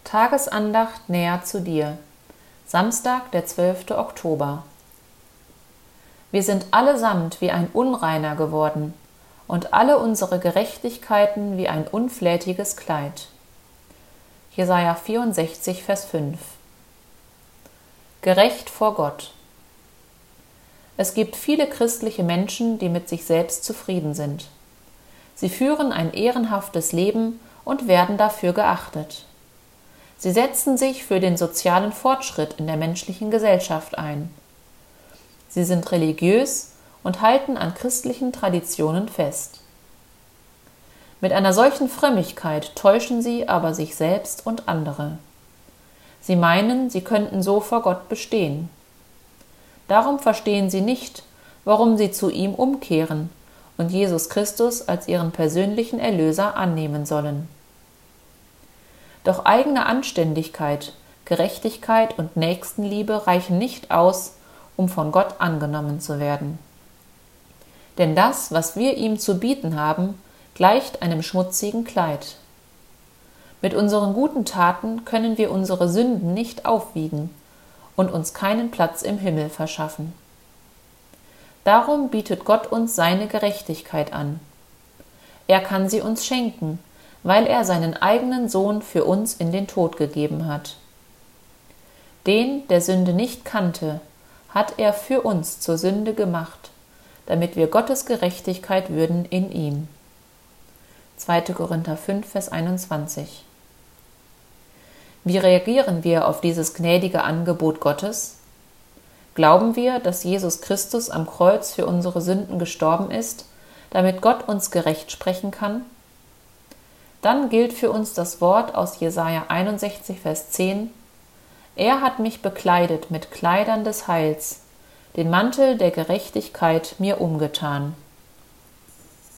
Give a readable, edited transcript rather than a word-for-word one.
Tagesandacht näher zu dir. Samstag, der 12. Oktober. Wir sind allesamt wie ein Unreiner geworden und alle unsere Gerechtigkeiten wie ein unflätiges Kleid. Jesaja 64, Vers 5. Gerecht vor Gott. Es gibt viele christliche Menschen, die mit sich selbst zufrieden sind. Sie führen ein ehrenhaftes Leben und werden dafür geachtet. Sie setzen sich für den sozialen Fortschritt in der menschlichen Gesellschaft ein. Sie sind religiös und halten an christlichen Traditionen fest. Mit einer solchen Frömmigkeit täuschen sie aber sich selbst und andere. Sie meinen, sie könnten so vor Gott bestehen. Darum verstehen sie nicht, warum sie zu ihm umkehren und Jesus Christus als ihren persönlichen Erlöser annehmen sollen. Doch eigene Anständigkeit, Gerechtigkeit und Nächstenliebe reichen nicht aus, um von Gott angenommen zu werden. Denn das, was wir ihm zu bieten haben, gleicht einem schmutzigen Kleid. Mit unseren guten Taten können wir unsere Sünden nicht aufwiegen und uns keinen Platz im Himmel verschaffen. Darum bietet Gott uns seine Gerechtigkeit an. Er kann sie uns schenken, weil er seinen eigenen Sohn für uns in den Tod gegeben hat. Den, der Sünde nicht kannte, hat er für uns zur Sünde gemacht, damit wir Gottes Gerechtigkeit würden in ihm. 2. Korinther 5, Vers 21. Wie reagieren wir auf dieses gnädige Angebot Gottes? Glauben wir, dass Jesus Christus am Kreuz für unsere Sünden gestorben ist, damit Gott uns gerecht sprechen kann? Dann gilt für uns das Wort aus Jesaja 61, Vers 10: Er hat mich bekleidet mit Kleidern des Heils, den Mantel der Gerechtigkeit mir umgetan.